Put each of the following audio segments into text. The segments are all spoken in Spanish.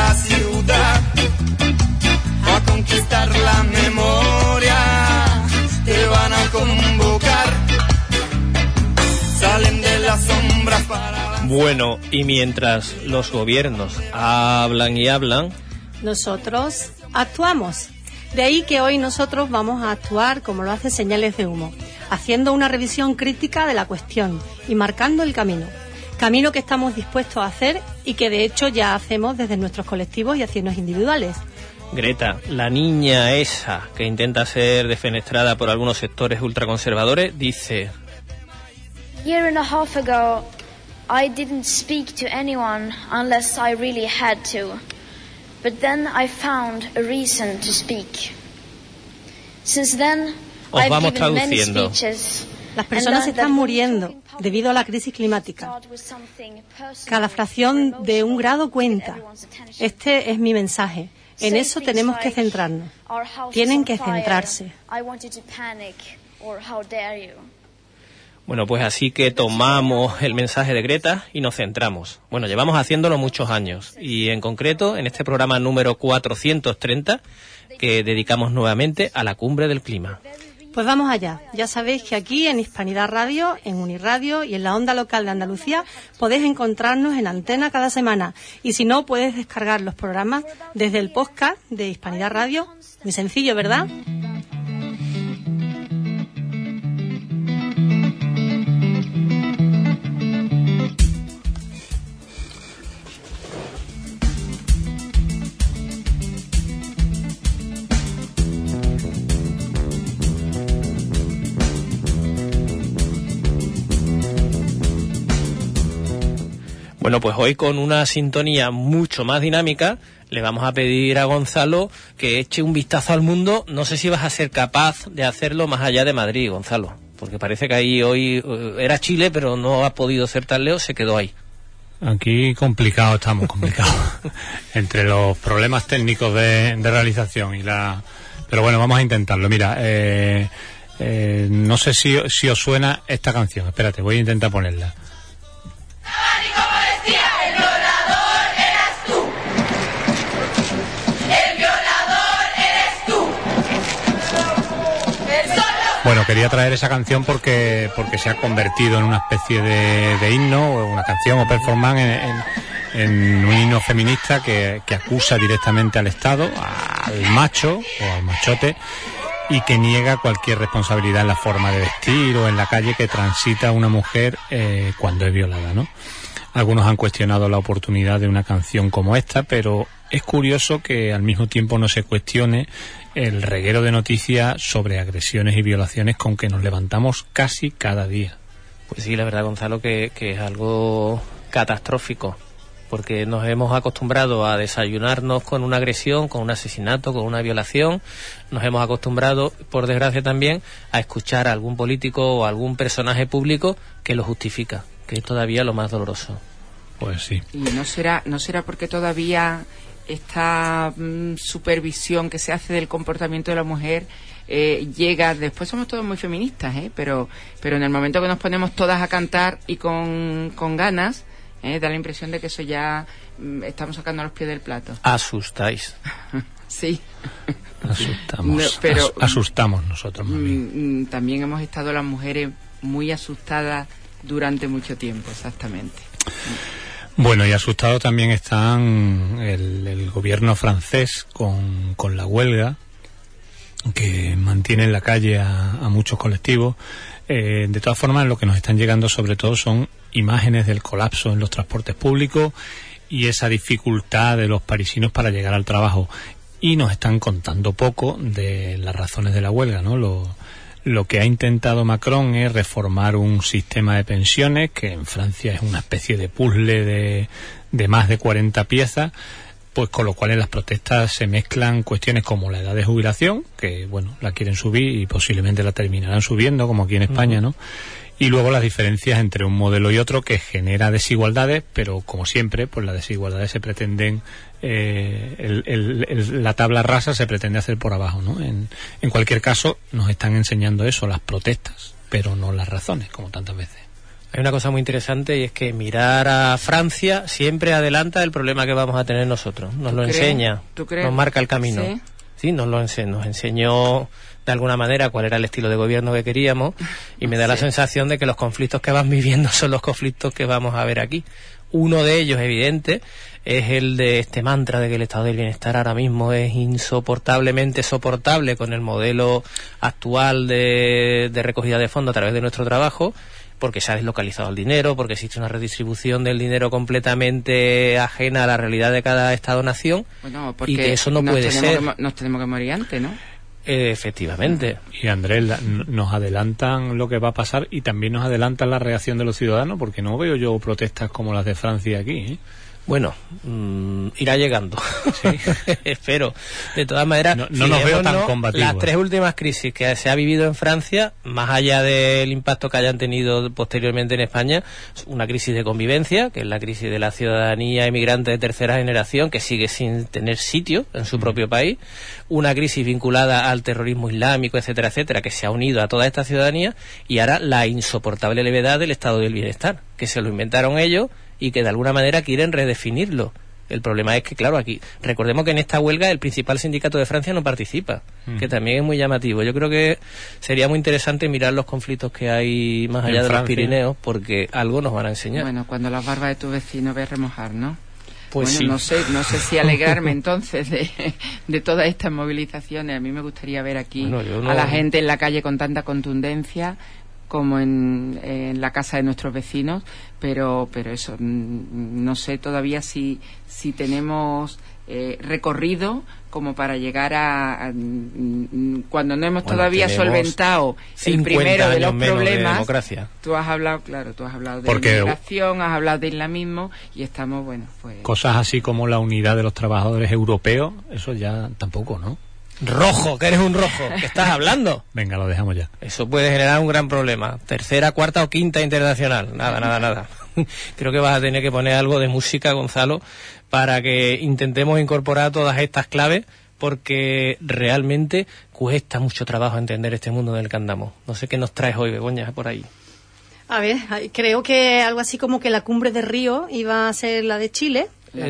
la ciudad, a conquistar la memoria, te van a convocar, salen de las sombras para... Bueno, y mientras los gobiernos hablan y hablan, nosotros actuamos. De ahí que hoy nosotros vamos a actuar como lo hace Señales de Humo, haciendo una revisión crítica de la cuestión y marcando el camino. Camino que estamos dispuestos a hacer y que de hecho ya hacemos desde nuestros colectivos y acciones individuales. Greta, la niña esa que intenta ser defenestrada por algunos sectores ultraconservadores, dice: A year and a half ago, I didn't speak to anyone unless I really had to. But then I found a reason to speak. Since then, Os I've vamos given many traduciendo. speeches. Las personas están muriendo debido a la crisis climática. Cada fracción de un grado cuenta. Este es mi mensaje. En eso tenemos que centrarnos. Tienen que centrarse. Bueno, pues así que tomamos el mensaje de Greta y nos centramos. Bueno, llevamos haciéndolo muchos años y en concreto en este programa número 430 que dedicamos nuevamente a la cumbre del clima. Pues vamos allá. Ya sabéis que aquí en Hispanidad Radio, en Unirradio y en la onda local de Andalucía podéis encontrarnos en antena cada semana. Y si no, puedes descargar los programas desde el podcast de Hispanidad Radio. Muy sencillo, ¿verdad? Bueno, pues hoy con una sintonía mucho más dinámica le vamos a pedir a Gonzalo que eche un vistazo al mundo. No sé si vas a ser capaz de hacerlo más allá de Madrid, Gonzalo, porque parece que ahí hoy era Chile, pero no ha podido ser tan lejos, se quedó ahí. Aquí complicado, estamos complicados. Entre los problemas técnicos de realización y la... Pero bueno, vamos a intentarlo. Mira, no sé si os suena esta canción. Espérate, voy a intentar ponerla. Bueno, quería traer esa canción porque se ha convertido en una especie de himno, o una canción o performance en un himno feminista que acusa directamente al Estado, al macho o al machote, y que niega cualquier responsabilidad en la forma de vestir o en la calle que transita una mujer cuando es violada, ¿no? Algunos han cuestionado la oportunidad de una canción como esta, pero es curioso que al mismo tiempo no se cuestione el reguero de noticias sobre agresiones y violaciones con que nos levantamos casi cada día. Pues sí, la verdad, Gonzalo, que es algo catastrófico, porque nos hemos acostumbrado a desayunarnos con una agresión, con un asesinato, con una violación. Nos hemos acostumbrado, por desgracia también, a escuchar a algún político o algún personaje público que lo justifica, que es todavía lo más doloroso. Pues sí. Y no será porque todavía esta supervisión que se hace del comportamiento de la mujer llega, después somos todos muy feministas, pero en el momento que nos ponemos todas a cantar y con ganas, da la impresión de que eso ya estamos sacando los pies del plato. Asustáis. Sí. Asustamos. No, pero asustamos nosotros, mami. También hemos estado las mujeres muy asustadas durante mucho tiempo, exactamente. Bueno, y asustado también están el gobierno francés con la huelga que mantiene en la calle a muchos colectivos. De todas formas, lo que nos están llegando sobre todo son imágenes del colapso en los transportes públicos y esa dificultad de los parisinos para llegar al trabajo. Y nos están contando poco de las razones de la huelga, ¿no? Lo que ha intentado Macron es reformar un sistema de pensiones que en Francia es una especie de puzzle de más de 40 piezas, pues con lo cual en las protestas se mezclan cuestiones como la edad de jubilación, que bueno, la quieren subir y posiblemente la terminarán subiendo, como aquí en España, ¿no? Y luego las diferencias entre un modelo y otro, que genera desigualdades, pero como siempre, pues las desigualdades se pretenden, la tabla rasa se pretende hacer por abajo, ¿no? En cualquier caso, nos están enseñando eso, las protestas, pero no las razones, como tantas veces. Hay una cosa muy interesante y es que mirar a Francia siempre adelanta el problema que vamos a tener nosotros. Nos lo enseña, nos marca el camino. Sí, nos enseñó de alguna manera cuál era el estilo de gobierno que queríamos y me da la sensación de que los conflictos que van viviendo son los conflictos que vamos a ver aquí. Uno de ellos, evidente, es el de este mantra de que el estado del bienestar ahora mismo es insoportablemente soportable con el modelo actual de recogida de fondos a través de nuestro trabajo, porque se ha deslocalizado el dinero, porque existe una redistribución del dinero completamente ajena a la realidad de cada Estado-nación, y que eso no puede ser. Nos tenemos que morir antes, ¿no? Efectivamente. Y Andrés, nos adelantan lo que va a pasar y también nos adelantan la reacción de los ciudadanos, porque no veo yo protestas como las de Francia aquí, ¿eh? Bueno, irá llegando. Sí. Espero. De todas maneras, no nos veo tan combativos. Las 3 últimas crisis que se ha vivido en Francia, más allá del impacto que hayan tenido posteriormente en España, una crisis de convivencia, que es la crisis de la ciudadanía emigrante de tercera generación, que sigue sin tener sitio en su propio país, una crisis vinculada al terrorismo islámico, etcétera, etcétera, que se ha unido a toda esta ciudadanía, y ahora la insoportable levedad del estado del bienestar, que se lo inventaron ellos y que de alguna manera quieren redefinirlo. El problema es que, claro, aquí, recordemos que en esta huelga el principal sindicato de Francia no participa, que también es muy llamativo. Yo creo que sería muy interesante mirar los conflictos que hay más allá de los Pirineos, porque algo nos van a enseñar. Bueno, cuando las barbas de tu vecino ves remojar, ¿no? Pues bueno, sí. No sé si alegrarme entonces de todas estas movilizaciones. A mí me gustaría ver aquí a la gente en la calle con tanta contundencia como en la casa de nuestros vecinos, pero eso, no sé todavía si tenemos recorrido como para llegar a cuando no hemos todavía solventado el primero de los problemas. Tú has hablado de inmigración, has hablado de islamismo y estamos, pues... Cosas así como la unidad de los trabajadores europeos, eso ya tampoco, ¿no? Rojo, que eres un rojo, ¿qué estás hablando? Venga, lo dejamos ya. Eso puede generar un gran problema. 3ª, 4ª o 5ª internacional. Nada. Creo que vas a tener que poner algo de música, Gonzalo, para que intentemos incorporar todas estas claves, porque realmente cuesta mucho trabajo entender este mundo en el que andamos. No sé qué nos traes hoy, Begoña, por ahí. A ver, creo que algo así como que la cumbre de Río iba a ser la de Chile. La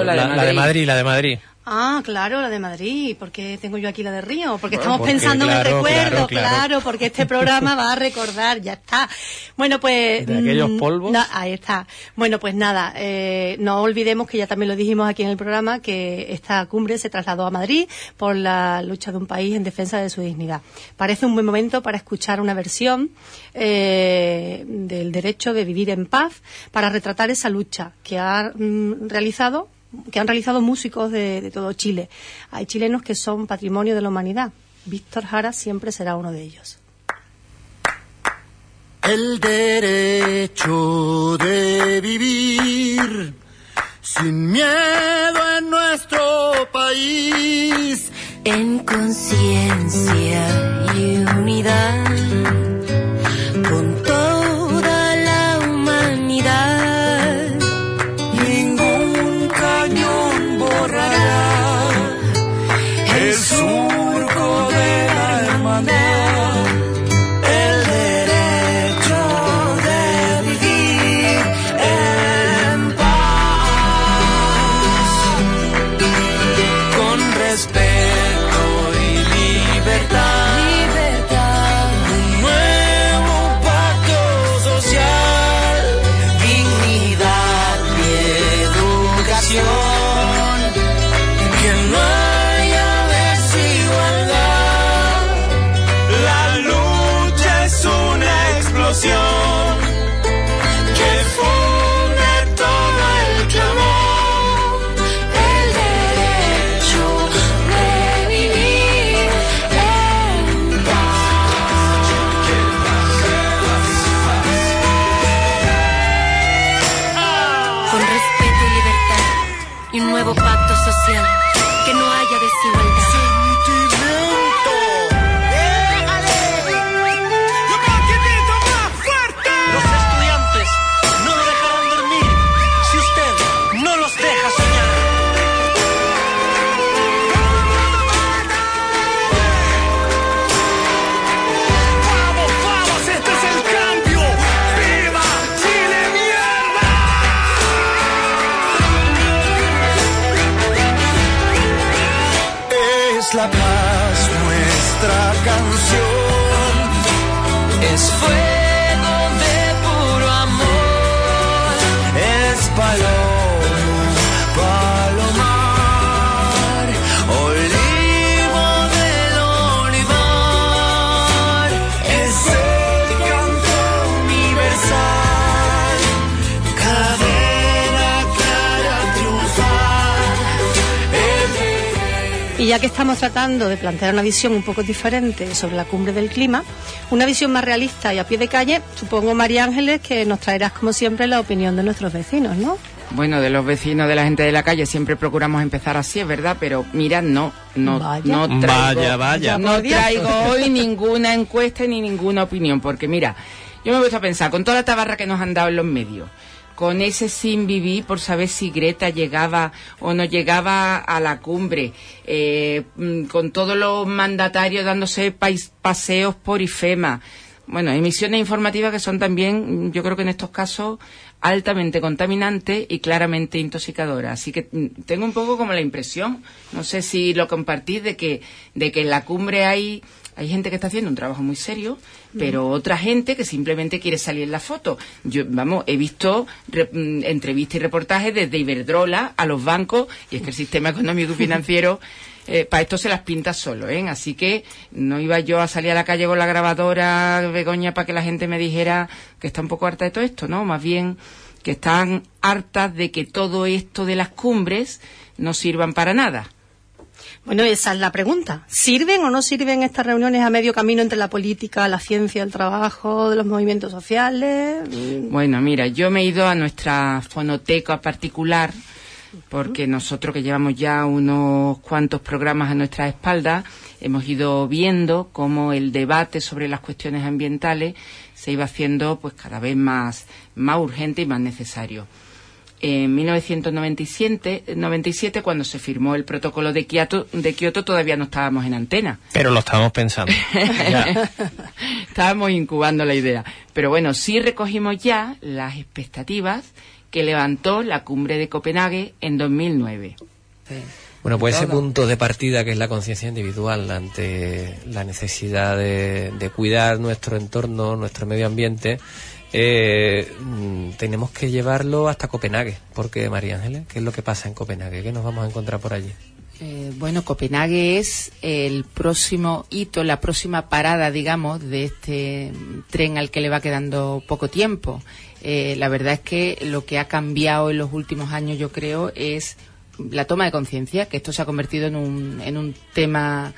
de Madrid. Ah, claro, la de Madrid. ¿Por qué tengo yo aquí la de Río? Porque estamos pensando en el recuerdo, claro, porque este programa va a recordar, ya está. Bueno, pues... De aquellos polvos. Ahí está. Bueno, pues nada, no olvidemos que ya también lo dijimos aquí en el programa, que esta cumbre se trasladó a Madrid por la lucha de un país en defensa de su dignidad. Parece un buen momento para escuchar una versión del derecho de vivir en paz, para retratar esa lucha que han realizado músicos de todo Chile. Hay chilenos que son patrimonio de la humanidad. Víctor Jara siempre será uno de ellos. El derecho de vivir sin miedo en nuestro país, en conciencia y unidad, con toda la humanidad. El surco de la hermandad, el derecho de vivir en paz, con respeto y libertad, un nuevo pacto social, dignidad y educación, que no que funde todo el clamor, el derecho de vivir en paz. Con respeto y libertad y un nuevo pacto social, que no haya desigualdad. es la paz, nuestra canción es fuego de puro amor, es palomar, olivo del olivar, es el canto universal, cadena clara triunfar. Y ya que estamos tratando de plantear una visión un poco diferente sobre la cumbre del clima, una visión más realista y a pie de calle, supongo, María Ángeles, que nos traerás como siempre la opinión de nuestros vecinos, ¿no? Bueno, de los vecinos, de la gente de la calle, siempre procuramos empezar así, es verdad, pero mira, no traigo hoy ninguna encuesta ni ninguna opinión, porque mira, yo me he puesto a pensar, con toda la tabarra que nos han dado en los medios, con ese sin vivir por saber si Greta llegaba o no llegaba a la cumbre, con todos los mandatarios dándose paseos por IFEMA, bueno, emisiones informativas que son también, yo creo que en estos casos, altamente contaminantes y claramente intoxicadoras. Así que tengo un poco como la impresión, no sé si lo compartís, de que en la cumbre hay gente que está haciendo un trabajo muy serio, pero otra gente que simplemente quiere salir en la foto. Yo, he visto entrevistas y reportajes desde Iberdrola a los bancos, y es que el sistema económico y financiero para esto se las pinta solo, ¿eh? Así que no iba yo a salir a la calle con la grabadora, Begoña, para que la gente me dijera que está un poco harta de todo esto, ¿no? Más bien que están hartas de que todo esto de las cumbres no sirvan para nada. Bueno, esa es la pregunta. ¿Sirven o no sirven estas reuniones a medio camino entre la política, la ciencia, el trabajo, de los movimientos sociales? Bueno, mira, yo me he ido a nuestra fonoteca particular, porque nosotros, que llevamos ya unos cuantos programas a nuestra espalda, hemos ido viendo cómo el debate sobre las cuestiones ambientales se iba haciendo pues cada vez más urgente y más necesario. En 1997, cuando se firmó el protocolo de Kioto, todavía no estábamos en antena. Pero lo estábamos pensando. Ya. Estábamos incubando la idea. Pero bueno, sí recogimos ya las expectativas que levantó la cumbre de Copenhague en 2009. Bueno, pues ese punto de partida, que es la conciencia individual ante la necesidad de cuidar nuestro entorno, nuestro medio ambiente, tenemos que llevarlo hasta Copenhague. Porque, María Ángeles, ¿qué es lo que pasa en Copenhague? ¿Qué nos vamos a encontrar por allí? Bueno, Copenhague es el próximo hito, la próxima parada, digamos, de este tren al que le va quedando poco tiempo. La verdad es que lo que ha cambiado en los últimos años, yo creo, es la toma de conciencia, que esto se ha convertido en un tema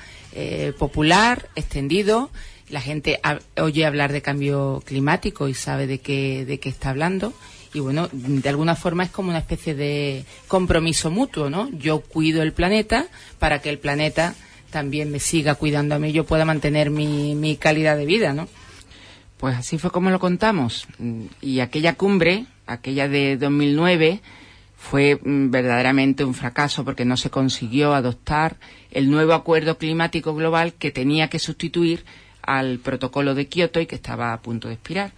popular, extendido. La gente oye hablar de cambio climático y sabe de qué está hablando. Y bueno, de alguna forma es como una especie de compromiso mutuo, ¿no? Yo cuido el planeta para que el planeta también me siga cuidando a mí y yo pueda mantener mi calidad de vida, ¿no? Pues así fue como lo contamos. Y aquella cumbre, aquella de 2009, fue verdaderamente un fracaso porque no se consiguió adoptar el nuevo acuerdo climático global que tenía que sustituir al protocolo de Kioto y que estaba a punto de expirar.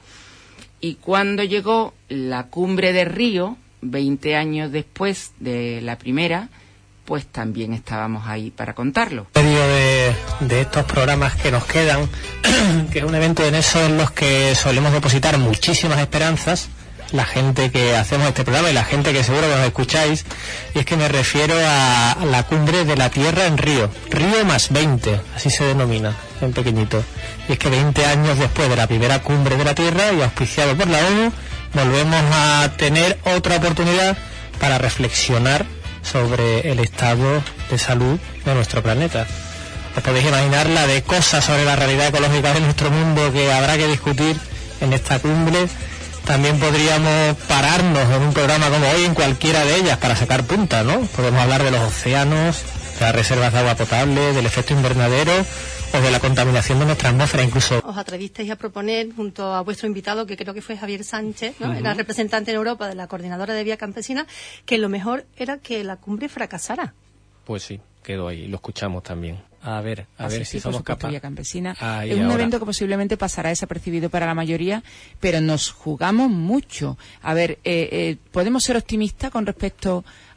Y cuando llegó la cumbre de Río, 20 años después de la primera, pues también estábamos ahí para contarlo. En medio de estos programas que nos quedan, que es un evento en eso en los que solemos depositar muchísimas esperanzas, la gente que hacemos este programa y la gente que seguro que nos escucháis, y es que me refiero a la cumbre de la Tierra en Río, Río más 20, así se denomina, en pequeñito. Y es que 20 años después de la primera cumbre de la Tierra y auspiciado por la ONU, volvemos a tener otra oportunidad para reflexionar sobre el estado de salud de nuestro planeta. Os podéis imaginar la de cosas sobre la realidad ecológica de nuestro mundo que habrá que discutir en esta cumbre. También podríamos pararnos en un programa como hoy en cualquiera de ellas para sacar punta, ¿no? Podemos hablar de los océanos, de las reservas de agua potable, del efecto invernadero o de la contaminación de nuestra atmósfera incluso. Os atrevisteis a proponer, junto a vuestro invitado, que creo que fue Javier Sánchez, ¿no? Era representante en Europa de la Coordinadora de Vía Campesina, que lo mejor era que la cumbre fracasara. Pues sí, quedó ahí, lo escuchamos también. A ver si somos capaces. Vía Campesina es un evento que posiblemente pasará desapercibido para la mayoría, pero nos jugamos mucho. A ver, ¿podemos ser optimistas con respecto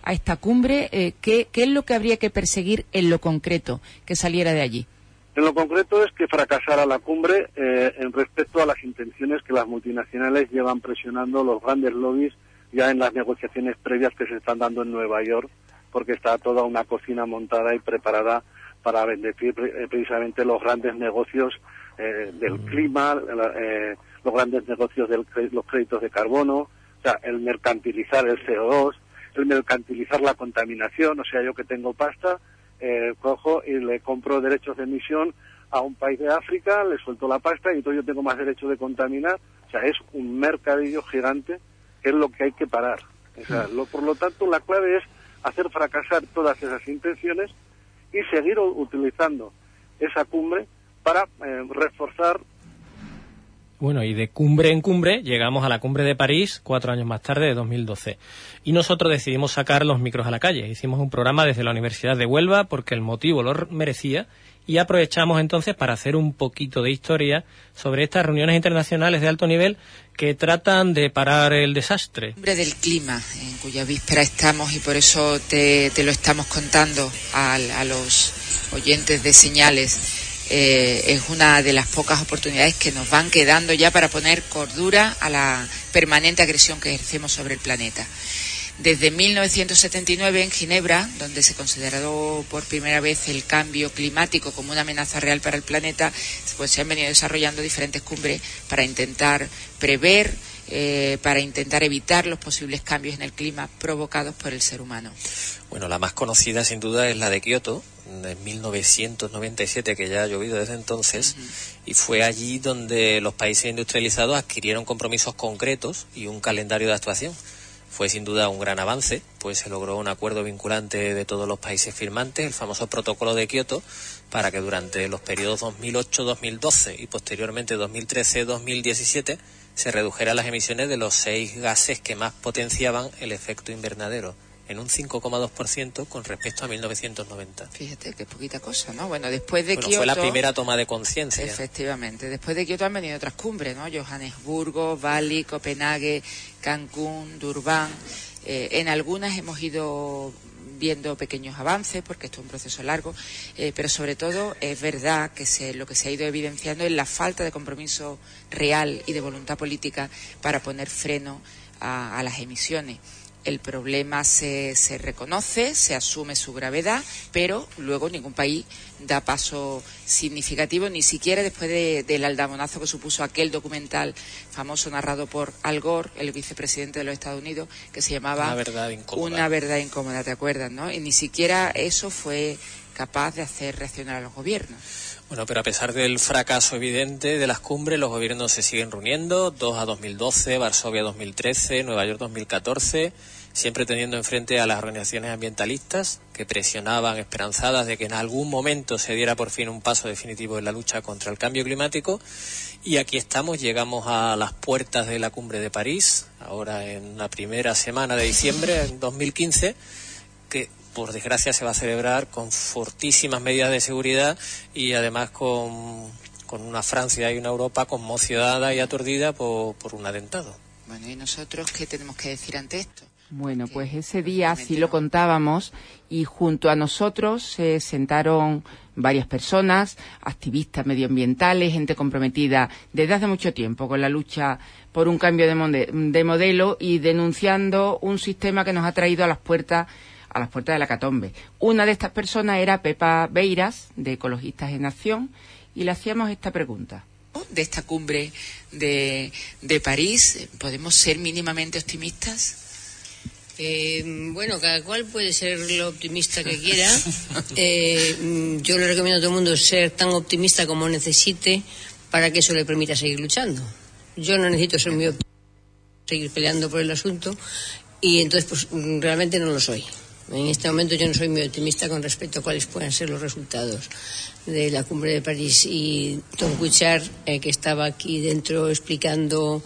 a esta cumbre? ¿Qué es lo que habría que perseguir en lo concreto que saliera de allí? En lo concreto es que fracasara la cumbre en respecto a las intenciones que las multinacionales llevan presionando los grandes lobbies ya en las negociaciones previas que se están dando en Nueva York, porque está toda una cocina montada y preparada para bendecir precisamente los grandes negocios del clima, los grandes negocios de los créditos de carbono, o sea, el mercantilizar el CO2, el mercantilizar la contaminación. O sea, yo que tengo pasta, cojo y le compro derechos de emisión a un país de África, le suelto la pasta y entonces yo tengo más derecho de contaminar. O sea, es un mercadillo gigante que es lo que hay que parar. O sea, por lo tanto, la clave es hacer fracasar todas esas intenciones y seguir utilizando esa cumbre para reforzar. Bueno, y de cumbre en cumbre llegamos a la cumbre de París 4 años más tarde, de 2012. Y nosotros decidimos sacar los micros a la calle. Hicimos un programa desde la Universidad de Huelva porque el motivo lo merecía y aprovechamos entonces para hacer un poquito de historia sobre estas reuniones internacionales de alto nivel que tratan de parar el desastre. Cumbre del clima, en cuya víspera estamos, y por eso te lo estamos contando a los oyentes de Señales. Es una de las pocas oportunidades que nos van quedando ya para poner cordura a la permanente agresión que ejercemos sobre el planeta. Desde 1979 en Ginebra, donde se consideró por primera vez el cambio climático como una amenaza real para el planeta, pues se han venido desarrollando diferentes cumbres para intentar prever, para intentar evitar los posibles cambios en el clima provocados por el ser humano. Bueno, la más conocida sin duda es la de Kioto, en 1997, que ya ha llovido desde entonces, y fue allí donde los países industrializados adquirieron compromisos concretos y un calendario de actuación. Fue sin duda un gran avance, pues se logró un acuerdo vinculante de todos los países firmantes, el famoso protocolo de Kioto, para que durante los periodos 2008-2012 y posteriormente 2013-2017 se redujeran las emisiones de los 6 gases que más potenciaban el efecto invernadero, en un 5,2% con respecto a 1990. Fíjate, qué poquita cosa, ¿no? Bueno, después de Kioto... fue la primera toma de conciencia. Efectivamente. Después de Kioto han venido otras cumbres, ¿no? Johannesburgo, Bali, Copenhague, Cancún, Durban. En algunas hemos ido viendo pequeños avances, porque esto es un proceso largo, pero sobre todo es verdad que lo que se ha ido evidenciando es la falta de compromiso real y de voluntad política para poner freno a las emisiones. El problema se reconoce, se asume su gravedad, pero luego ningún país da paso significativo, ni siquiera después del aldabonazo que supuso aquel documental famoso narrado por Al Gore, el vicepresidente de los Estados Unidos, que se llamaba Una verdad incómoda, ¿te acuerdas, no? Y ni siquiera eso fue capaz de hacer reaccionar a los gobiernos. Bueno, pero a pesar del fracaso evidente de las cumbres, los gobiernos se siguen reuniendo, Doha 2012, Varsovia 2013, Nueva York 2014, siempre teniendo enfrente a las organizaciones ambientalistas que presionaban esperanzadas de que en algún momento se diera por fin un paso definitivo en la lucha contra el cambio climático. Y aquí estamos, llegamos a las puertas de la cumbre de París, ahora en la primera semana de diciembre, en 2015, que por desgracia se va a celebrar con fortísimas medidas de seguridad y además con una Francia y una Europa conmocionada y aturdida por un atentado. Bueno, ¿y nosotros qué tenemos que decir ante esto? Bueno, pues ese día sí lo contábamos y junto a nosotros se sentaron varias personas, activistas medioambientales, gente comprometida desde hace mucho tiempo con la lucha por un cambio de modelo y denunciando un sistema que nos ha traído a las puertas de la hecatombe. Una de estas personas era Pepa Beiras, de Ecologistas en Acción, y le hacíamos esta pregunta. De esta cumbre de París, ¿podemos ser mínimamente optimistas? Bueno, cada cual puede ser lo optimista que quiera. Yo le recomiendo a todo el mundo ser tan optimista como necesite para que eso le permita seguir luchando. Yo no necesito ser muy optimista, seguir peleando por el asunto, y entonces pues realmente no lo soy. En este momento yo no soy muy optimista con respecto a cuáles puedan ser los resultados de la cumbre de París. Y Tom Kuchar, que estaba aquí dentro explicando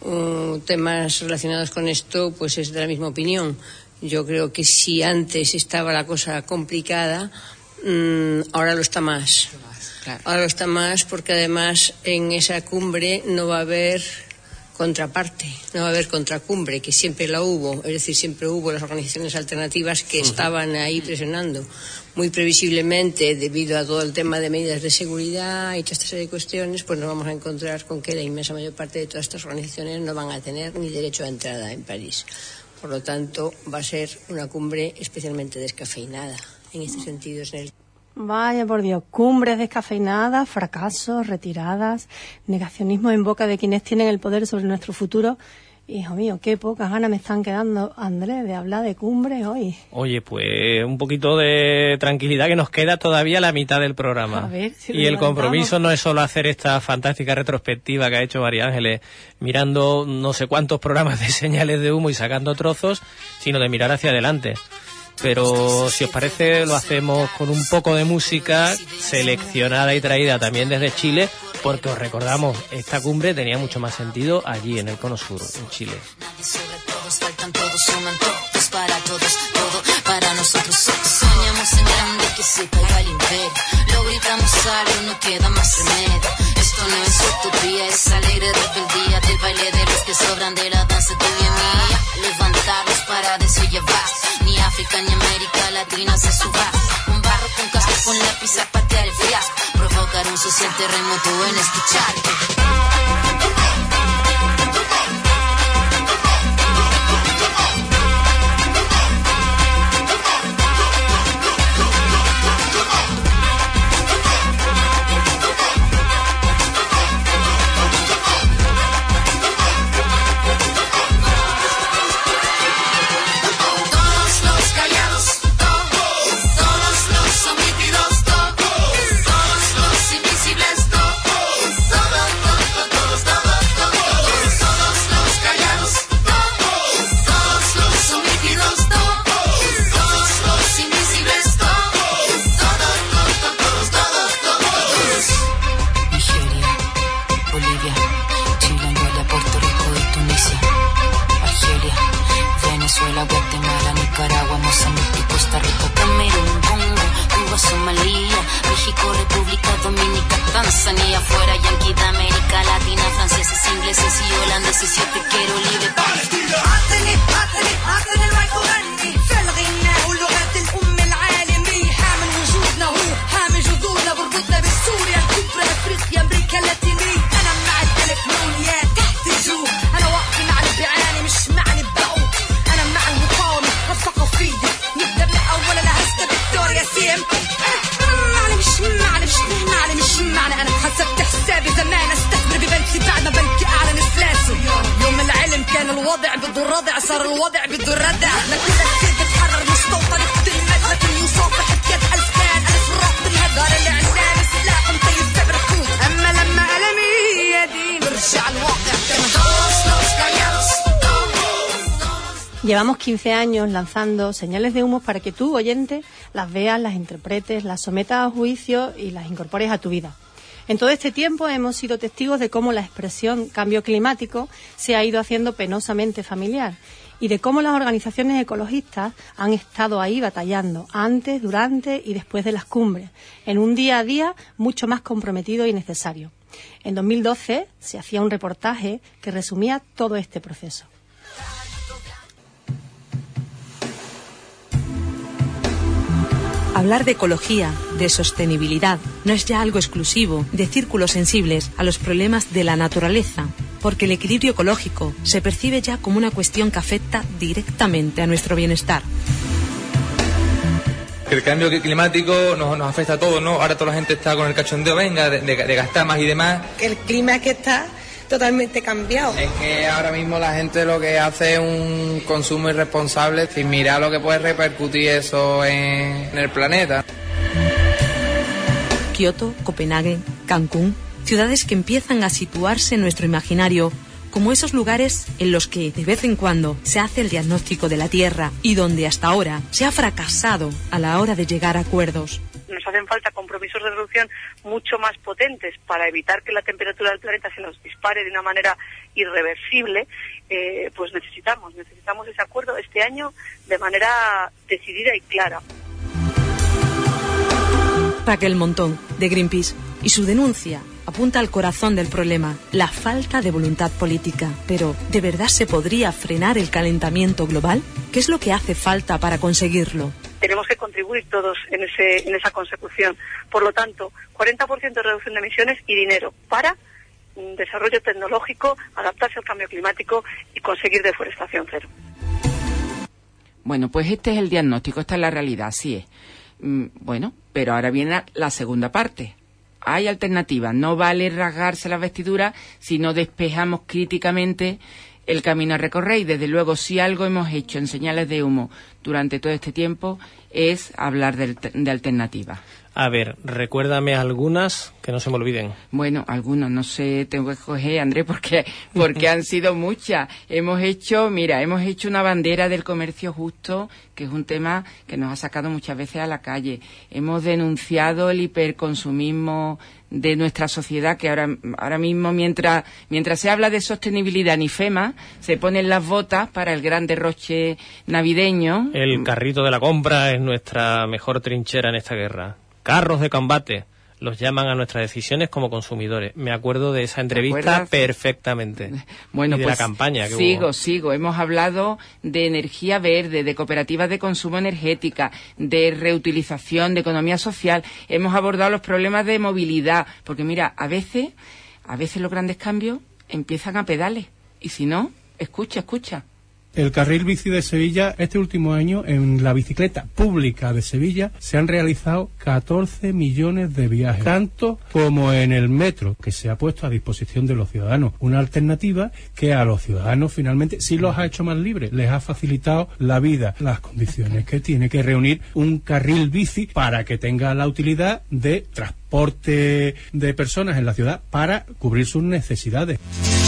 temas relacionados con esto, pues es de la misma opinión. Yo creo que si antes estaba la cosa complicada, ahora lo está más. Claro. Ahora lo está más porque además en esa cumbre no va a haber contraparte, no va a haber contracumbre, que siempre la hubo, es decir, siempre hubo las organizaciones alternativas que estaban ahí presionando. Muy previsiblemente, debido a todo el tema de medidas de seguridad y toda esta serie de cuestiones, pues nos vamos a encontrar con que la inmensa mayor parte de todas estas organizaciones no van a tener ni derecho a entrada en París. Por lo tanto, va a ser una cumbre especialmente descafeinada. En este sentido, es en el... Vaya por Dios, cumbres descafeinadas, fracasos, retiradas, negacionismo en boca de quienes tienen el poder sobre nuestro futuro. Hijo mío, qué pocas ganas me están quedando, Andrés, de hablar de cumbres hoy. Oye, pues un poquito de tranquilidad, que nos queda todavía la mitad del programa. A ver, si y el compromiso no es solo hacer esta fantástica retrospectiva que ha hecho María Ángeles, mirando no sé cuántos programas de señales de humo y sacando trozos, sino de mirar hacia adelante. Pero si os parece lo hacemos con un poco de música seleccionada y traída también desde Chile, porque os recordamos, esta cumbre tenía mucho más sentido allí en el Cono Sur, en Chile. Faltan todos, suman todos, para todos, todo para nosotros. Soñamos en grande, que se caiga el imperio. Lo gritamos algo, no queda más remedio. Esto no es utopía, es alegre rebeldía del baile de los que sobran de la danza tuya mía. Levantarlos para de eso llevar. Ni África ni América Latina se suba. Un barro con casco, con lápiz a patear el fiasco. Provocar un social terremoto en este charco. Tanzania, fuera yanqui de América Latina, franceses, ingleses y holandeses, yo te quiero libre. عطني المايك وغني في الغناء ولغات الأم العالمية. حامل وجودنا هو حامل جذورنا بربطنا بسوريا الكبرى أفريقيا أمريكا اللاتينية. أنا مع الألف نونيات تحت الجو، أنا واقف مع اللي بيعاني مش معني بقو. أنا مع المقاومة الثقافية، نبدأ من أول أنا هسه فيكتوريا سيم. مش معنى أنا حسبت حسابي زمان استثمر ببنكي بعد ما بنكي أعلن إفلاسه. يوم العلم كان الوضع بده الردع، صار الوضع بده الردع. ما كل كثير بتحرر مستوطن اختلمت، لكن يصافح كيد ألفان ألف الراب بالهدار الإعلام سلاح مطيب كبركوت. أما لما ألمي يدي برجع الواقع كان Llevamos 15 años lanzando señales de humo para que tú, oyente, las veas, las interpretes, las sometas a juicio y las incorpores a tu vida. En todo este tiempo hemos sido testigos de cómo la expresión cambio climático se ha ido haciendo penosamente familiar y de cómo las organizaciones ecologistas han estado ahí batallando antes, durante y después de las cumbres, en un día a día mucho más comprometido y necesario. En 2012 se hacía un reportaje que resumía todo este proceso. Hablar de ecología, de sostenibilidad, no es ya algo exclusivo de círculos sensibles a los problemas de la naturaleza, porque el equilibrio ecológico se percibe ya como una cuestión que afecta directamente a nuestro bienestar. El cambio climático nos afecta a todos, ¿no? Ahora toda la gente está con el cachondeo, venga, de gastar más y demás. El clima es que está totalmente cambiado. Es que ahora mismo la gente lo que hace es un consumo irresponsable sin mirar lo que puede repercutir eso en el planeta. Kioto, Copenhague, Cancún, ciudades que empiezan a situarse en nuestro imaginario como esos lugares en los que de vez en cuando se hace el diagnóstico de la Tierra y donde hasta ahora se ha fracasado a la hora de llegar a acuerdos. Nos hacen falta compromisos de reducción mucho más potentes para evitar que la temperatura del planeta se nos dispare de una manera irreversible. Pues necesitamos ese acuerdo este año de manera decidida y clara. Raquel Montón, de Greenpeace, y su denuncia apunta al corazón del problema, la falta de voluntad política. Pero, ¿de verdad se podría frenar el calentamiento global? ¿Qué es lo que hace falta para conseguirlo? Tenemos que contribuir todos en esa consecución. Por lo tanto, 40% de reducción de emisiones y dinero para un desarrollo tecnológico, adaptarse al cambio climático y conseguir deforestación cero. Bueno, pues este es el diagnóstico, esta es la realidad, así es. Bueno, pero ahora viene la segunda parte. Hay alternativas, no vale rasgarse las vestiduras si no despejamos críticamente el camino a recorrer. Y desde luego, si algo hemos hecho en Señales de Humo durante todo este tiempo es hablar de alternativas. A ver, recuérdame algunas que no se me olviden. Bueno, algunas, no sé, tengo que escoger, Andrés, porque han sido muchas. Hemos hecho una bandera del comercio justo, que es un tema que nos ha sacado muchas veces a la calle. Hemos denunciado el hiperconsumismo de nuestra sociedad, que ahora mismo, mientras se habla de sostenibilidad en IFEMA, se ponen las botas para el gran derroche navideño. El carrito de la compra es nuestra mejor trinchera en esta guerra. Carros de combate los llaman a nuestras decisiones como consumidores. Me acuerdo de esa entrevista perfectamente. Bueno, y de pues la campaña que sigo. Hemos hablado de energía verde, de cooperativas de consumo energética, de reutilización, de economía social. Hemos abordado los problemas de movilidad, porque mira, a veces los grandes cambios empiezan a pedales, y si no, escucha. El carril bici de Sevilla, este último año, en la bicicleta pública de Sevilla, se han realizado 14 millones de viajes, tanto como en el metro, que se ha puesto a disposición de los ciudadanos. Una alternativa que a los ciudadanos finalmente sí los ha hecho más libres, les ha facilitado la vida, las condiciones que tiene que reunir un carril bici para que tenga la utilidad de transporte de personas en la ciudad para cubrir sus necesidades.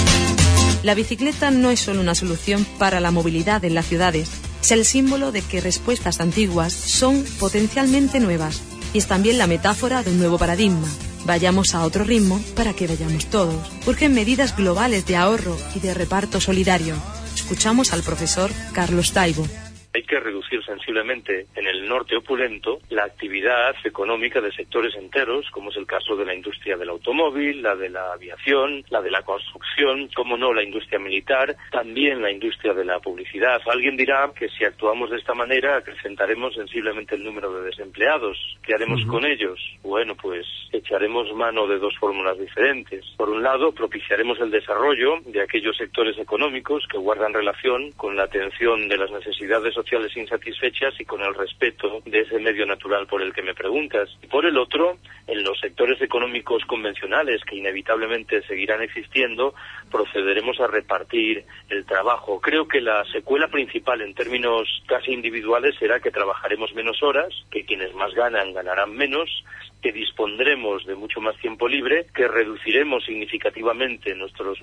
La bicicleta no es solo una solución para la movilidad en las ciudades, es el símbolo de que respuestas antiguas son potencialmente nuevas y es también la metáfora de un nuevo paradigma. Vayamos a otro ritmo para que vayamos todos. Urgen medidas globales de ahorro y de reparto solidario. Escuchamos al profesor Carlos Taibo. Hay que reducir sensiblemente en el norte opulento la actividad económica de sectores enteros, como es el caso de la industria del automóvil, la de la aviación, la de la construcción, como no la industria militar, también la industria de la publicidad. Alguien dirá que si actuamos de esta manera acrecentaremos sensiblemente el número de desempleados. ¿Qué haremos con ellos? Bueno, pues echaremos mano de dos fórmulas diferentes. Por un lado, propiciaremos el desarrollo de aquellos sectores económicos que guardan relación con la atención de las necesidades sociales insatisfechas y con el respeto de ese medio natural por el que me preguntas. Y por el otro, en los sectores económicos convencionales que inevitablemente seguirán existiendo, procederemos a repartir el trabajo. Creo que la secuela principal en términos casi individuales será que trabajaremos menos horas, que quienes más ganan ganarán menos, que dispondremos de mucho más tiempo libre, que reduciremos significativamente nuestros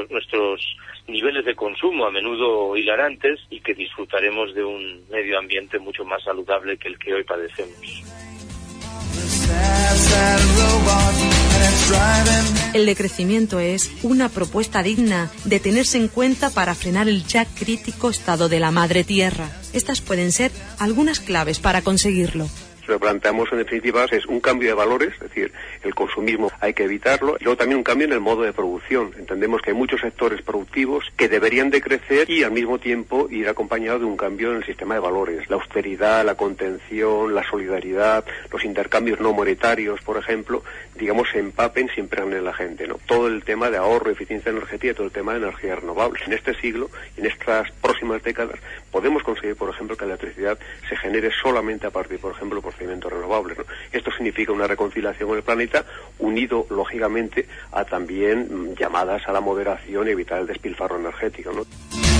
niveles de consumo, a menudo hilarantes, y que disfrutaremos de un medio ambiente mucho más saludable que el que hoy padecemos. El decrecimiento es una propuesta digna de tenerse en cuenta para frenar el ya crítico estado de la madre tierra. Estas pueden ser algunas claves para conseguirlo. Lo que planteamos en definitiva es un cambio de valores, es decir, el consumismo hay que evitarlo, y luego también un cambio en el modo de producción. Entendemos que hay muchos sectores productivos que deberían de crecer y al mismo tiempo ir acompañado de un cambio en el sistema de valores. La austeridad, la contención, la solidaridad, los intercambios no monetarios, por ejemplo, digamos, se empapen siempre en la gente, ¿no? Todo el tema de ahorro, eficiencia energética y todo el tema de energías renovables. En este siglo, en estas próximas décadas, podemos conseguir, por ejemplo, que la electricidad se genere solamente a partir, por ejemplo, de procedimientos renovables, ¿no? Esto significa una reconciliación con el planeta, unido, lógicamente, a también llamadas a la moderación y evitar el despilfarro energético, ¿no?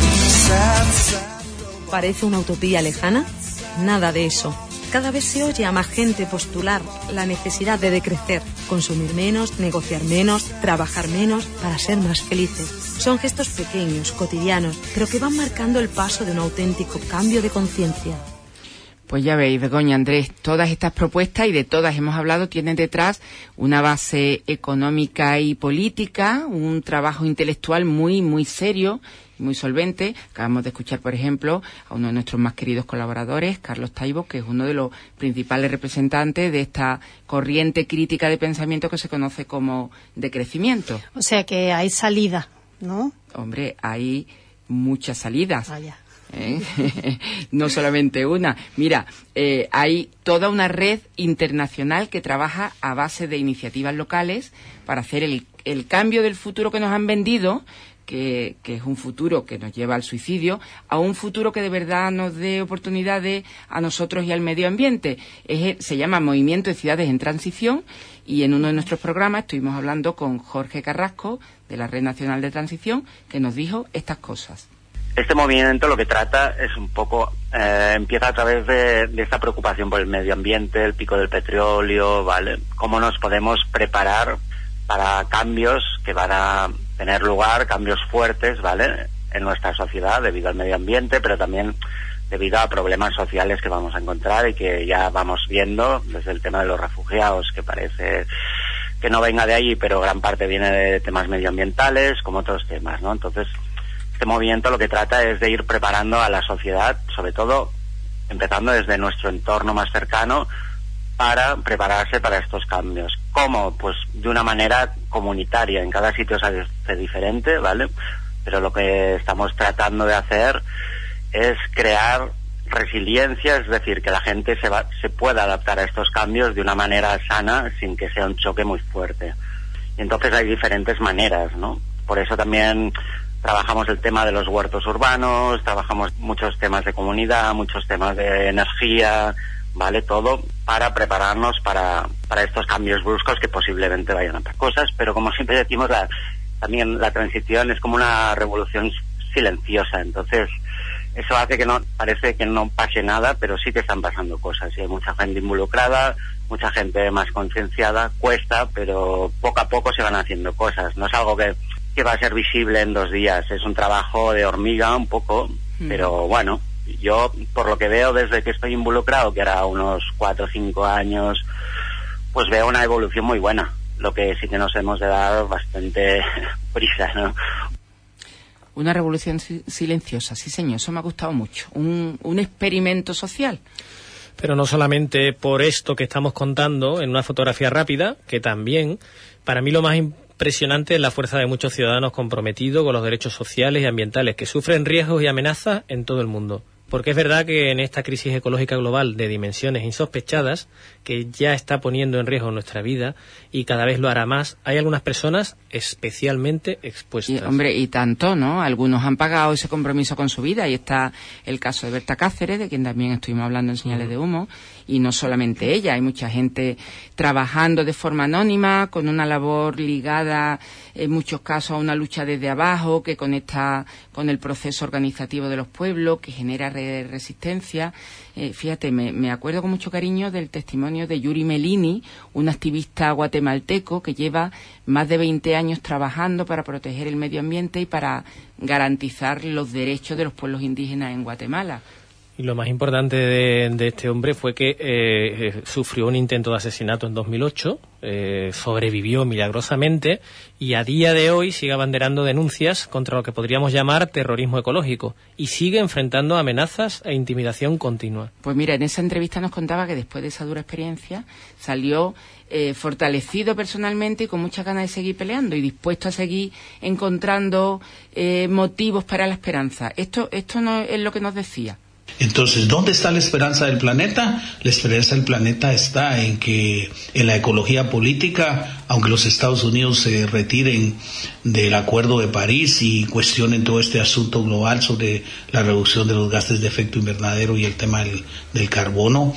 ¿Parece una utopía lejana? Nada de eso. Cada vez se oye a más gente postular la necesidad de decrecer, consumir menos, negociar menos, trabajar menos para ser más felices. Son gestos pequeños, cotidianos, pero que van marcando el paso de un auténtico cambio de conciencia. Pues ya veis, Begoña, Andrés, todas estas propuestas, y de todas hemos hablado, tienen detrás una base económica y política, un trabajo intelectual muy, muy serio, muy solvente. Acabamos de escuchar, por ejemplo, a uno de nuestros más queridos colaboradores, Carlos Taibo, que es uno de los principales representantes de esta corriente crítica de pensamiento que se conoce como decrecimiento. O sea que hay salida, ¿no? Hombre, hay muchas salidas. Vaya. No solamente una. Mira, hay toda una red internacional que trabaja a base de iniciativas locales para hacer el cambio del futuro que nos han vendido, que es un futuro que nos lleva al suicidio, a un futuro que de verdad nos dé oportunidades a nosotros y al medio ambiente. Se llama Movimiento de Ciudades en Transición, y en uno de nuestros programas estuvimos hablando con Jorge Carrasco, de la Red Nacional de Transición, que nos dijo estas cosas. Este movimiento lo que trata es un poco, empieza a través de esta preocupación por el medio ambiente, el pico del petróleo, ¿vale? Cómo nos podemos preparar para cambios que van a tener lugar, cambios fuertes, ¿vale? En nuestra sociedad debido al medio ambiente, pero también debido a problemas sociales que vamos a encontrar y que ya vamos viendo, desde el tema de los refugiados, que parece que no venga de ahí, pero gran parte viene de temas medioambientales, como otros temas, ¿no? Entonces, este movimiento lo que trata es de ir preparando a la sociedad, sobre todo empezando desde nuestro entorno más cercano, para prepararse para estos cambios. ¿Cómo? Pues de una manera comunitaria. En cada sitio se hace diferente, ¿vale? Pero lo que estamos tratando de hacer es crear resiliencia, es decir, que la gente se pueda adaptar a estos cambios de una manera sana, sin que sea un choque muy fuerte. Y entonces hay diferentes maneras, ¿no? Por eso también trabajamos el tema de los huertos urbanos, trabajamos muchos temas de comunidad, muchos temas de energía, ¿vale? Todo para prepararnos para estos cambios bruscos que posiblemente vayan a otras cosas, pero como siempre decimos, también la transición es como una revolución silenciosa, entonces eso hace que no parece que no pase nada, pero sí que están pasando cosas y hay mucha gente involucrada, mucha gente más concienciada, cuesta, pero poco a poco se van haciendo cosas, no es algo que va a ser visible en 2 días, es un trabajo de hormiga un poco, pero bueno, yo por lo que veo desde que estoy involucrado, que era unos 4 o 5 años, pues veo una evolución muy buena, lo que sí que nos hemos de dar bastante prisa, ¿no? Una revolución silenciosa, sí señor, eso me ha gustado mucho, un experimento social. Pero no solamente por esto que estamos contando en una fotografía rápida, que también, para mí lo más impresionante es la fuerza de muchos ciudadanos comprometidos con los derechos sociales y ambientales que sufren riesgos y amenazas en todo el mundo. Porque es verdad que en esta crisis ecológica global de dimensiones insospechadas, que ya está poniendo en riesgo nuestra vida y cada vez lo hará más, hay algunas personas especialmente expuestas. Y tanto, ¿no? Algunos han pagado ese compromiso con su vida, y está el caso de Berta Cáceres, de quien también estuvimos hablando en Señales de Humo, y no solamente ella, hay mucha gente trabajando de forma anónima, con una labor ligada en muchos casos a una lucha desde abajo, que conecta con el proceso organizativo de los pueblos, que genera resistencia. Fíjate, me acuerdo con mucho cariño del testimonio de Yuri Melini, un activista guatemalteco que lleva más de 20 años trabajando para proteger el medio ambiente y para garantizar los derechos de los pueblos indígenas en Guatemala. Y lo más importante de este hombre fue que sufrió un intento de asesinato en 2008, sobrevivió milagrosamente y a día de hoy sigue abanderando denuncias contra lo que podríamos llamar terrorismo ecológico y sigue enfrentando amenazas e intimidación continua. Pues mira, en esa entrevista nos contaba que después de esa dura experiencia salió fortalecido personalmente y con muchas ganas de seguir peleando y dispuesto a seguir encontrando motivos para la esperanza. Esto no es lo que nos decía. Entonces, ¿dónde está la esperanza del planeta? La esperanza del planeta está en que en la ecología política, aunque los Estados Unidos se retiren del Acuerdo de París y cuestionen todo este asunto global sobre la reducción de los gases de efecto invernadero y el tema del carbono,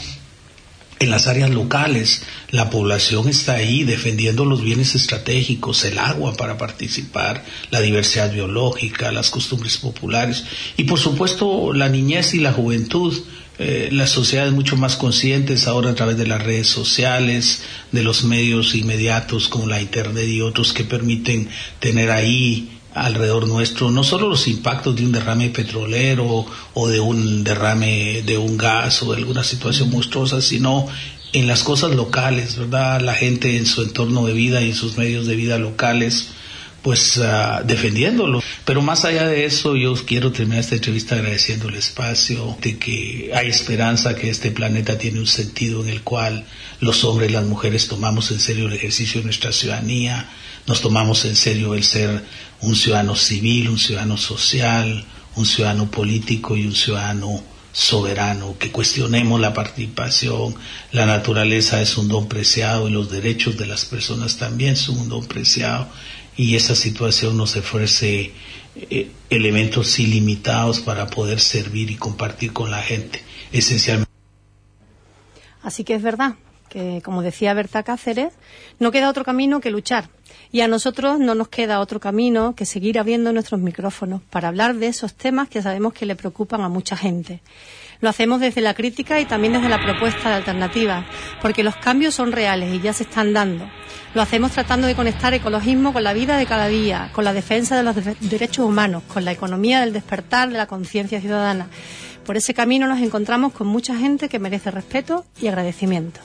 en las áreas locales la población está ahí defendiendo los bienes estratégicos, el agua para participar, la diversidad biológica, las costumbres populares y por supuesto la niñez y la juventud. Las sociedades mucho más conscientes ahora a través de las redes sociales, de los medios inmediatos como la internet y otros que permiten tener ahí alrededor nuestro no solo los impactos de un derrame petrolero o de un derrame de un gas o de alguna situación monstruosa, sino en las cosas locales, ¿verdad? La gente en su entorno de vida y en sus medios de vida locales pues defendiéndolo. Pero más allá de eso, yo quiero terminar esta entrevista agradeciendo el espacio, de que hay esperanza, que este planeta tiene un sentido en el cual los hombres y las mujeres tomamos en serio el ejercicio de nuestra ciudadanía, nos tomamos en serio el ser un ciudadano civil, un ciudadano social, un ciudadano político y un ciudadano soberano, que cuestionemos la participación. La naturaleza es un don preciado y los derechos de las personas también son un don preciado, y esa situación nos ofrece elementos ilimitados para poder servir y compartir con la gente, esencialmente. Así que es verdad que, como decía Berta Cáceres, no queda otro camino que luchar. Y a nosotros no nos queda otro camino que seguir abriendo nuestros micrófonos para hablar de esos temas que sabemos que le preocupan a mucha gente. Lo hacemos desde la crítica y también desde la propuesta de alternativas, porque los cambios son reales y ya se están dando. Lo hacemos tratando de conectar ecologismo con la vida de cada día, con la defensa de los derechos humanos, con la economía del despertar de la conciencia ciudadana. Por ese camino nos encontramos con mucha gente que merece respeto y agradecimiento.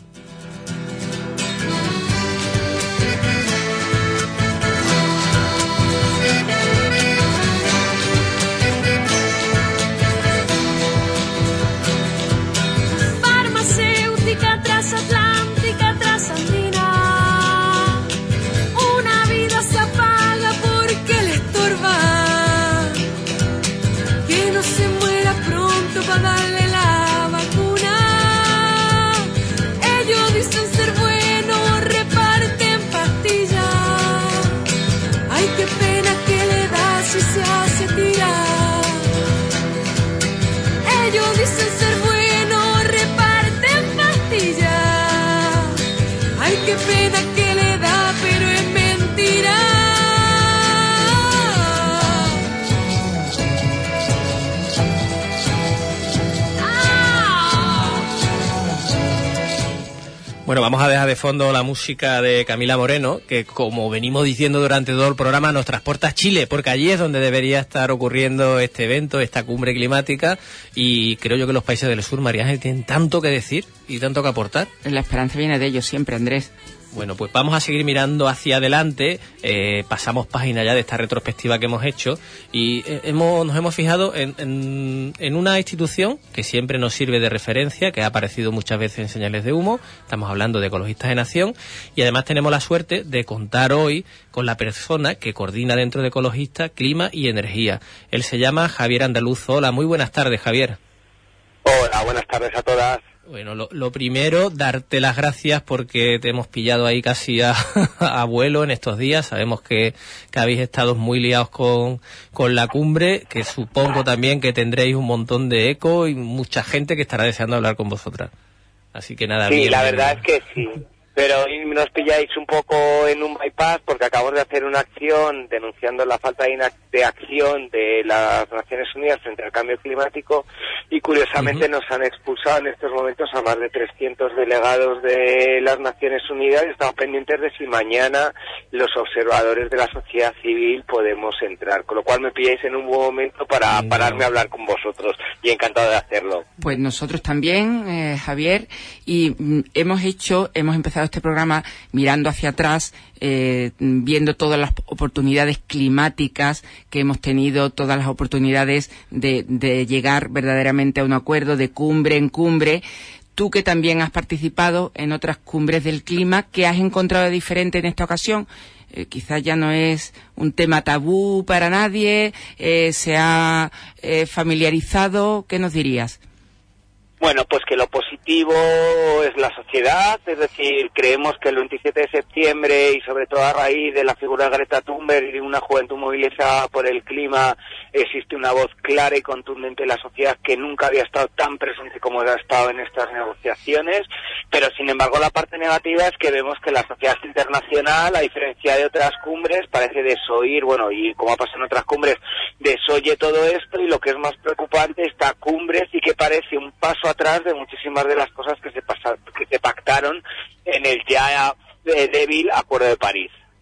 Transatlántica, trasandina, una vida se apaga porque le estorba, que no se muera pronto para darle la vacuna. Ellos dicen ser buenos, reparten pastillas, ay qué pena que le da si se hace tirar. Ellos dicen ser buenos, reparten pastillas, ay, qué pena que le da, pero es mentira. Bueno, vamos a dejar de fondo la música de Camila Moreno, que como venimos diciendo durante todo el programa, nos transporta a Chile, porque allí es donde debería estar ocurriendo este evento, esta cumbre climática, y creo yo que los países del sur, María Ángel, tienen tanto que decir y tanto que aportar. La esperanza viene de ellos siempre, Andrés. Bueno, pues vamos a seguir mirando hacia adelante. Pasamos página ya de esta retrospectiva que hemos hecho y nos hemos fijado en una institución que siempre nos sirve de referencia, que ha aparecido muchas veces en Señales de Humo. Estamos hablando de Ecologistas en Acción, y además tenemos la suerte de contar hoy con la persona que coordina dentro de Ecologistas Clima y Energía. Él se llama Javier Andaluz. Hola, muy buenas tardes, Javier. Hola, buenas tardes a todas. Bueno, lo primero, darte las gracias porque te hemos pillado ahí casi a vuelo en estos días. Sabemos que habéis estado muy liados con la cumbre, que supongo también que tendréis un montón de eco y mucha gente que estará deseando hablar con vosotras. Así que nada, sí, la verdad es que sí. Pero nos pilláis un poco en un bypass porque acabamos de hacer una acción denunciando la falta de acción de las Naciones Unidas frente al cambio climático y curiosamente nos han expulsado en estos momentos a más de 300 delegados de las Naciones Unidas y estamos pendientes de si mañana los observadores de la sociedad civil podemos entrar, con lo cual me pilláis en un buen momento para pararme a hablar con vosotros y encantado de hacerlo. Pues nosotros también, Javier, y hemos empezado este programa mirando hacia atrás, viendo todas las oportunidades climáticas que hemos tenido, todas las oportunidades de llegar verdaderamente a un acuerdo de cumbre en cumbre. Tú que también has participado en otras cumbres del clima, ¿qué has encontrado de diferente en esta ocasión? Quizás ya no es un tema tabú para nadie, se ha familiarizado. ¿Qué nos dirías? Bueno, pues que lo positivo es la sociedad, es decir, creemos que el 27 de septiembre y sobre todo a raíz de la figura de Greta Thunberg y de una juventud movilizada por el clima, existe una voz clara y contundente de la sociedad que nunca había estado tan presente como ha estado en estas negociaciones, pero sin embargo la parte negativa es que vemos que la sociedad internacional, a diferencia de otras cumbres, parece desoír, bueno, y como ha pasado en otras cumbres, desoye todo esto y lo que es más preocupante, esta cumbre sí que parece un paso atrás de muchísimas de las cosas que se pactaron en el ya débil Acuerdo de París.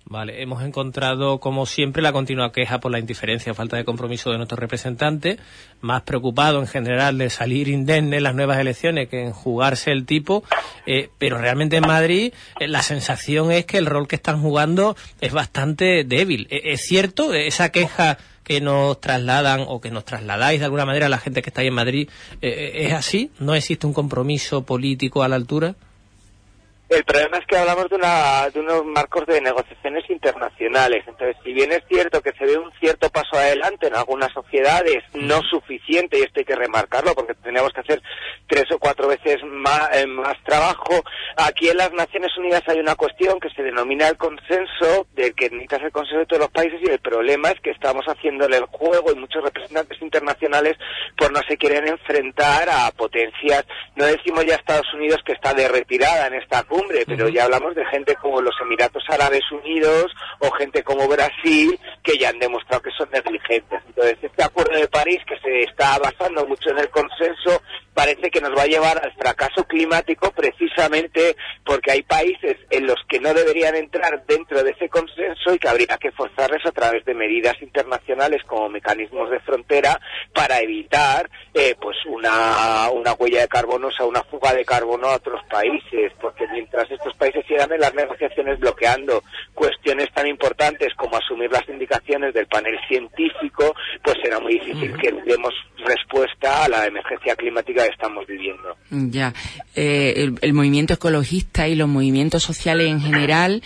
Vale, hemos encontrado, como siempre, la continua queja por la indiferencia o falta de compromiso de nuestros representantes, más preocupado en general de salir indemne en las nuevas elecciones que en jugarse el tipo, pero realmente en Madrid la sensación es que el rol que están jugando es bastante débil. ¿Es cierto esa queja que nos trasladan o que nos trasladáis de alguna manera a la gente que está ahí en Madrid? ¿Es así? ¿No existe un compromiso político a la altura? El problema es que hablamos de unos marcos de negociaciones internacionales. Entonces, si bien es cierto que se ve un cierto paso adelante en algunas sociedades, no suficiente, y esto hay que remarcarlo porque tendríamos que hacer 3 o 4 veces más trabajo, aquí en las Naciones Unidas hay una cuestión que se denomina el consenso, de que necesitas el consenso de todos los países, y el problema es que estamos haciéndole el juego, y muchos representantes internacionales pues no se quieren enfrentar a potencias. No decimos ya Estados Unidos, que está de retirada en esta cumbre, pero ya hablamos de gente como los Emiratos Árabes Unidos o gente como Brasil, que ya han demostrado que son negligentes. Entonces, este acuerdo de París, que se está basando mucho en el consenso, parece que nos va a llevar al fracaso climático, precisamente porque hay países en los que no deberían entrar dentro de ese consenso y que habría que forzarles a través de medidas internacionales como mecanismos de frontera para evitar pues una huella de carbono, o sea, una fuga de carbono a otros países, porque mientras estos países sigan en las negociaciones bloqueando cuestiones tan importantes como asumir las indicaciones del panel científico, pues será muy difícil que demos respuesta a la emergencia climática que estamos viviendo. Ya, el movimiento ecologista y los movimientos sociales en general,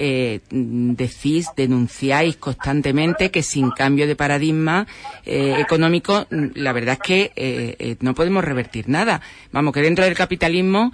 denunciáis constantemente que sin cambio de paradigma económico, la verdad es que no podemos revertir nada. Vamos, que dentro del capitalismo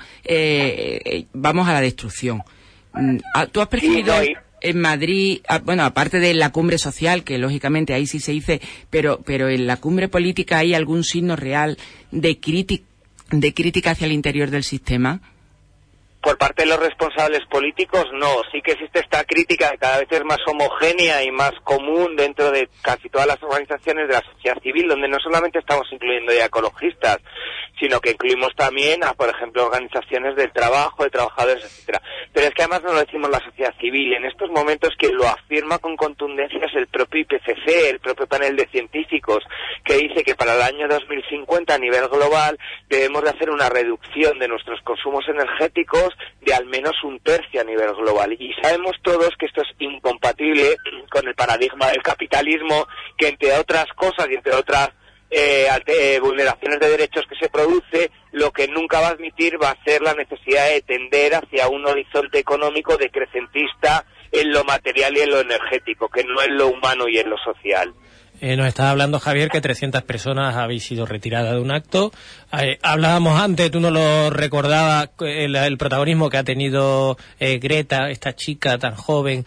vamos a la destrucción. ¿Tú has percibido en Madrid, bueno, aparte de la cumbre social, que lógicamente ahí sí se dice, pero en la cumbre política hay algún signo real de crítica hacia el interior del sistema? Por parte de los responsables políticos, no. Sí que existe esta crítica que cada vez es más homogénea y más común dentro de casi todas las organizaciones de la sociedad civil, donde no solamente estamos incluyendo ya ecologistas, sino que incluimos también a, por ejemplo, organizaciones del trabajo, de trabajadores, etcétera. Pero es que además no lo decimos la sociedad civil. En estos momentos quien lo afirma con contundencia es el propio IPCC, el propio panel de científicos, que dice que para el año 2050 a nivel global debemos de hacer una reducción de nuestros consumos energéticos de al menos 1/3 a nivel global. Y sabemos todos que esto es incompatible con el paradigma del capitalismo, que entre otras cosas y entre otras vulneraciones de derechos que se produce, lo que nunca va a admitir va a ser la necesidad de tender hacia un horizonte económico decrecentista en lo material y en lo energético, que no en lo humano y en lo social. Nos estaba hablando, Javier, que 300 personas habéis sido retiradas de un acto. Hablábamos antes, tú nos lo recordabas, el protagonismo que ha tenido Greta, esta chica tan joven,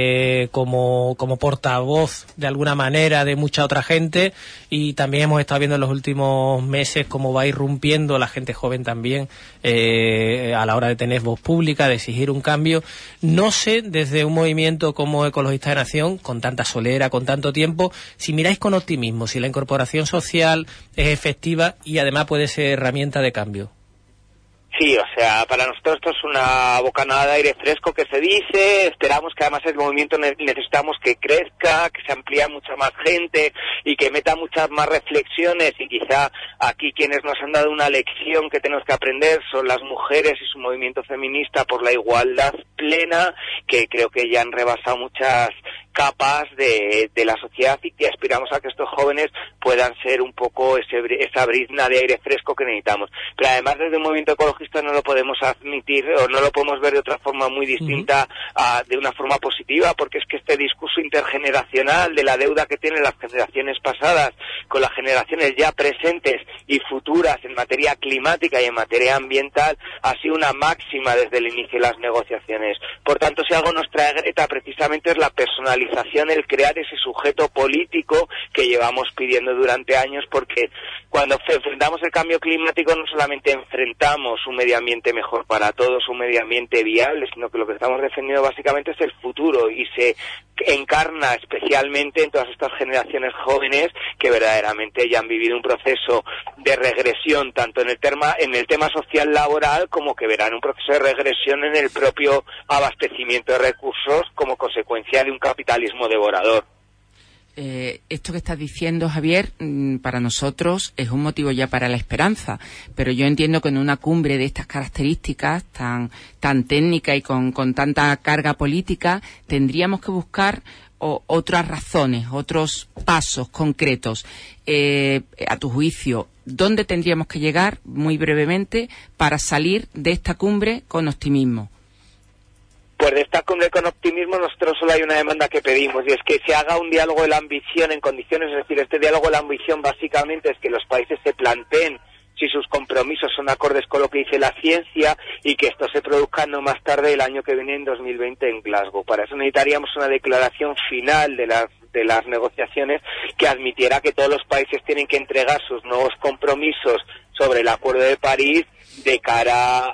como portavoz de alguna manera de mucha otra gente, y también hemos estado viendo en los últimos meses cómo va irrumpiendo la gente joven también a la hora de tener voz pública, de exigir un cambio. No sé, desde un movimiento como Ecologistas de Nación, con tanta solera, con tanto tiempo, si miráis con optimismo, si la incorporación social es efectiva y además puede ser herramienta de cambio. Sí, o sea, para nosotros esto es una bocanada de aire fresco que se dice. Esperamos que además el movimiento necesitamos que crezca, que se amplíe mucha más gente y que meta muchas más reflexiones, y quizá aquí quienes nos han dado una lección que tenemos que aprender son las mujeres y su movimiento feminista por la igualdad plena, que creo que ya han rebasado muchas capas de la sociedad, y que aspiramos a que estos jóvenes puedan ser un poco esa brizna de aire fresco que necesitamos. Pero además desde el movimiento ecologista no lo podemos admitir o no lo podemos ver de otra forma muy distinta, de una forma positiva, porque es que este discurso intergeneracional de la deuda que tienen las generaciones pasadas con las generaciones ya presentes y futuras en materia climática y en materia ambiental ha sido una máxima desde el inicio de las negociaciones. Por tanto, si algo nos trae Greta precisamente es la personalización normalización, el crear ese sujeto político que llevamos pidiendo durante años, porque cuando enfrentamos el cambio climático no solamente enfrentamos un medio ambiente mejor para todos, un medio ambiente viable, sino que lo que estamos defendiendo básicamente es el futuro, y se encarna especialmente en todas estas generaciones jóvenes que verdaderamente ya han vivido un proceso de regresión tanto en el tema social laboral, como que verán un proceso de regresión en el propio abastecimiento de recursos como consecuencia de un capitalismo devorador. Esto que estás diciendo, Javier, para nosotros es un motivo ya para la esperanza, pero yo entiendo que en una cumbre de estas características tan técnica y con tanta carga política tendríamos que buscar otras razones, otros pasos concretos. A tu juicio, ¿dónde tendríamos que llegar, muy brevemente, para salir de esta cumbre con optimismo? Pues de esta cumbre con optimismo nosotros solo hay una demanda que pedimos, y es que se haga un diálogo de la ambición en condiciones, es decir, este diálogo de la ambición básicamente es que los países se planteen si sus compromisos son acordes con lo que dice la ciencia, y que esto se produzca no más tarde del año que viene, en 2020, en Glasgow. Para eso necesitaríamos una declaración final de las negociaciones que admitiera que todos los países tienen que entregar sus nuevos compromisos sobre el Acuerdo de París de cara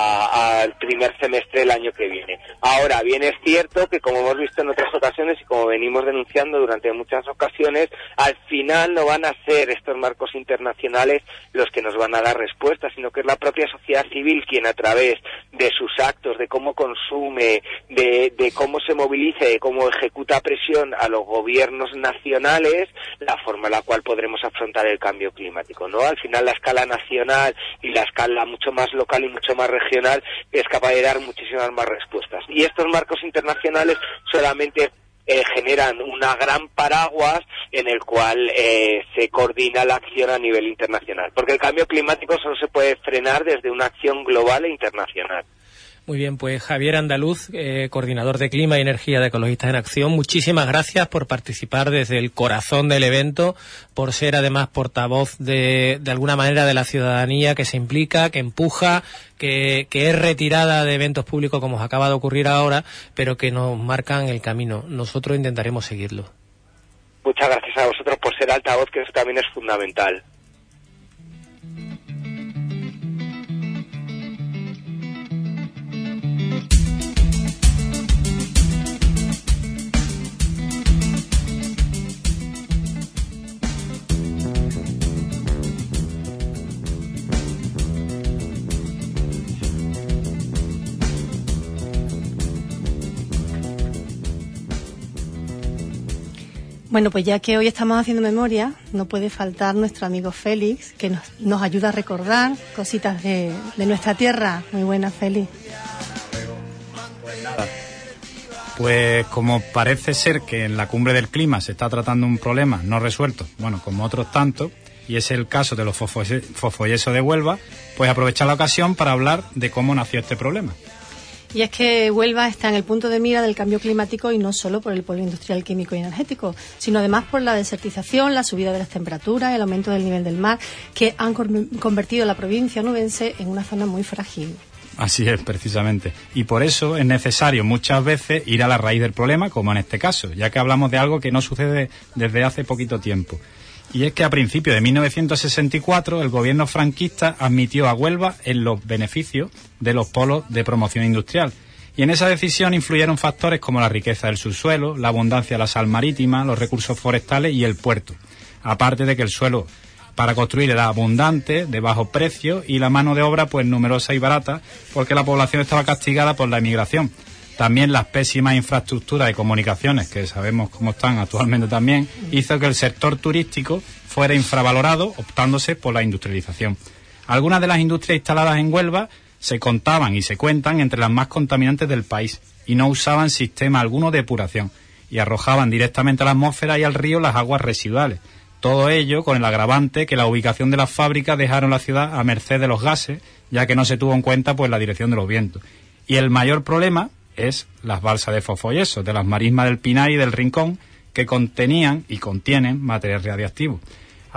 al primer semestre del año que viene. Ahora, bien es cierto que, como hemos visto en otras ocasiones y como venimos denunciando durante muchas ocasiones, al final no van a ser estos marcos internacionales los que nos van a dar respuestas, sino que es la propia sociedad civil quien, a través de sus actos, de cómo consume, de cómo se moviliza, de cómo ejecuta presión a los gobiernos nacionales, la forma en la cual podremos afrontar el cambio climático, ¿no? Al final, la escala nacional y la escala mucho más local y mucho más regional es capaz de dar muchísimas más respuestas. Y estos marcos internacionales solamente generan una gran paraguas en el cual se coordina la acción a nivel internacional, porque el cambio climático solo se puede frenar desde una acción global e internacional. Muy bien, pues Javier Andaluz, coordinador de Clima y Energía de Ecologistas en Acción, muchísimas gracias por participar desde el corazón del evento, por ser además portavoz de alguna manera de la ciudadanía que se implica, que empuja, que es retirada de eventos públicos como os acaba de ocurrir ahora, pero que nos marcan el camino. Nosotros intentaremos seguirlo. Muchas gracias a vosotros por ser altavoz, que eso también es fundamental. Bueno, pues ya que hoy estamos haciendo memoria, no puede faltar nuestro amigo Félix, que nos ayuda a recordar cositas de nuestra tierra. Muy buena, Félix. Pues nada. Pues como parece ser que en la cumbre del clima se está tratando un problema no resuelto, bueno, como otros tantos, y es el caso de los fosfoyesos de Huelva, pues aprovechar la ocasión para hablar de cómo nació este problema. Y es que Huelva está en el punto de mira del cambio climático, y no solo por el polo industrial, químico y energético, sino además por la desertización, la subida de las temperaturas, el aumento del nivel del mar, que han convertido la provincia onubense en una zona muy frágil. Así es, precisamente. Y por eso es necesario muchas veces ir a la raíz del problema, como en este caso, ya que hablamos de algo que no sucede desde hace poquito tiempo. Y es que a principios de 1964 el gobierno franquista admitió a Huelva en los beneficios de los polos de promoción industrial. Y en esa decisión influyeron factores como la riqueza del subsuelo, la abundancia de la sal marítima, los recursos forestales y el puerto. Aparte de que el suelo para construir era abundante, de bajo precio, y la mano de obra pues numerosa y barata, porque la población estaba castigada por la emigración. También las pésimas infraestructuras de comunicaciones, que sabemos cómo están actualmente también, hizo que el sector turístico fuera infravalorado, optándose por la industrialización. Algunas de las industrias instaladas en Huelva se contaban y se cuentan entre las más contaminantes del país, y no usaban sistema alguno de depuración, y arrojaban directamente a la atmósfera y al río las aguas residuales. Todo ello con el agravante que la ubicación de las fábricas dejaron la ciudad a merced de los gases, ya que no se tuvo en cuenta pues la dirección de los vientos. Y el mayor problema es las balsas de fosfoyeso de las marismas del Pinar y del Rincón, que contenían y contienen material radiactivo.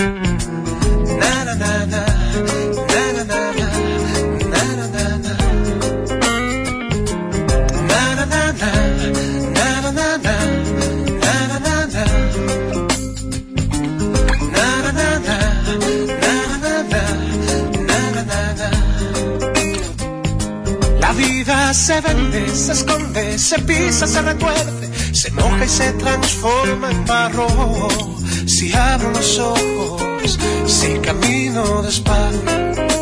Na na na na, na na na na, na na na na, na na na na, na na na na, na na na na, na na na na, na na na na. La vida se vende, se esconde, se pisa, se retuerce, se moja y se transforma en barro. Si abro los ojos, si camino despacio,